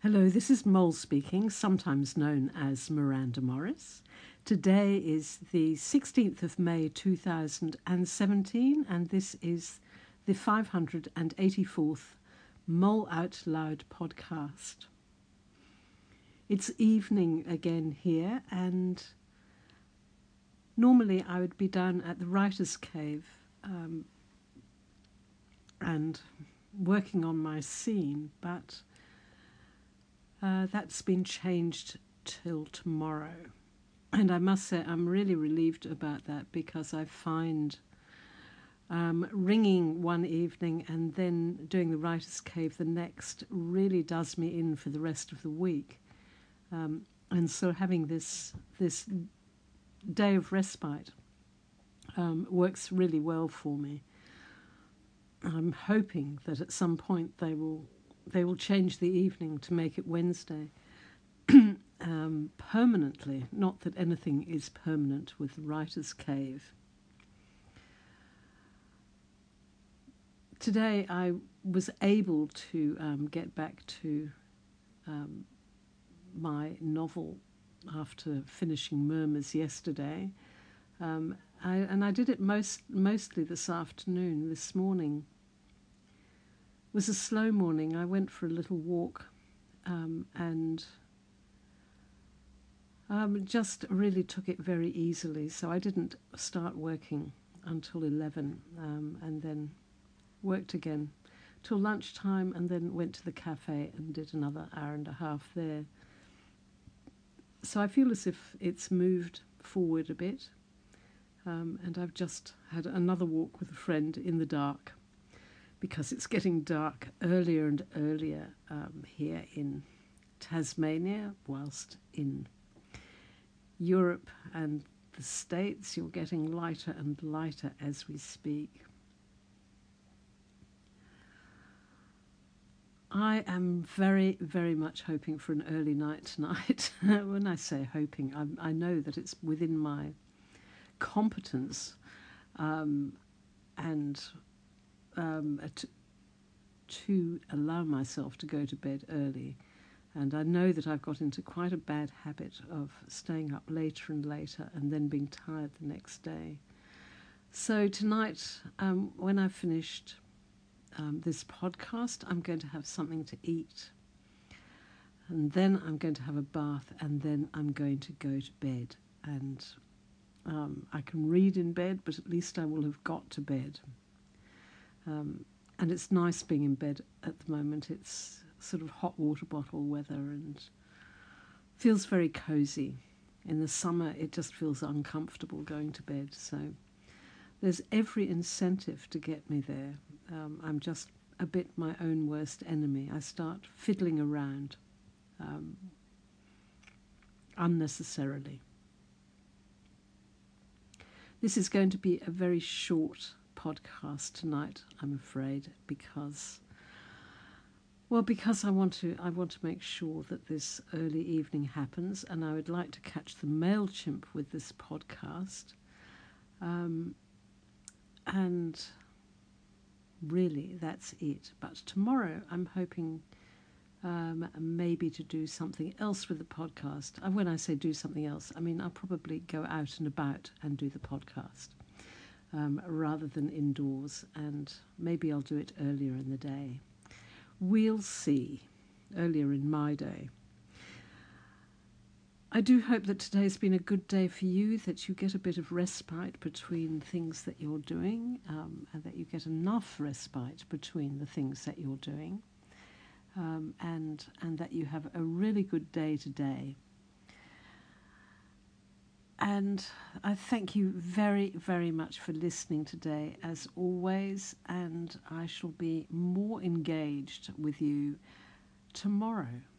Hello, this is Mole speaking, sometimes known as Miranda Morris. Today is the 16th of May 2017, and this is the 584th Mole Out Loud podcast. It's evening again here, and normally I would be down at the Writer's Cave and working on my scene, but that's been changed till tomorrow. And I must say I'm really relieved about that, because I find ringing one evening and then doing the Writer's Cave the next really does me in for the rest of the week. And so having this day of respite works really well for me. I'm hoping that at some point they will change the evening to make it Wednesday permanently. Not that anything is permanent with the Writer's Cave. Today I was able to get back to my novel after finishing Murmurs yesterday. I did it mostly this afternoon. This morning was a slow morning. I went for a little walk and just really took it very easily. So I didn't start working until 11 and then worked again till lunchtime, and then went to the cafe and did another hour and a half there. So I feel as if it's moved forward a bit. And I've just had another walk with a friend in the dark, because it's getting dark earlier and earlier here in Tasmania, whilst in Europe and the States you're getting lighter and lighter as we speak. I am very, very much hoping for an early night tonight. When I say hoping, I know that it's within my competence to allow myself to go to bed early. And I know that I've got into quite a bad habit of staying up later and later and then being tired the next day. So tonight, when I've finished this podcast, I'm going to have something to eat. And then I'm going to have a bath, and then I'm going to go to bed. And I can read in bed, but at least I will have got to bed. And it's nice being in bed at the moment. It's sort of hot water bottle weather and feels very cozy. In the summer, it just feels uncomfortable going to bed. So there's every incentive to get me there. I'm just a bit my own worst enemy. I start fiddling around unnecessarily. This is going to be a very short podcast tonight, I'm afraid, because I want to make sure that this early evening happens, and I would like to catch the MailChimp with this podcast. And really, that's it. But tomorrow, I'm hoping maybe to do something else with the podcast. And when I say do something else, I mean I'll probably go out and about and do the podcast rather than indoors. And maybe I'll do it earlier in the day. We'll see. Earlier in my day. I do hope that today's been a good day for you, that you get a bit of respite between things that you're doing, and that you get enough respite between the things that you're doing, and that you have a really good day today. And I thank you very, very much for listening today, as always, and I shall be more engaged with you tomorrow.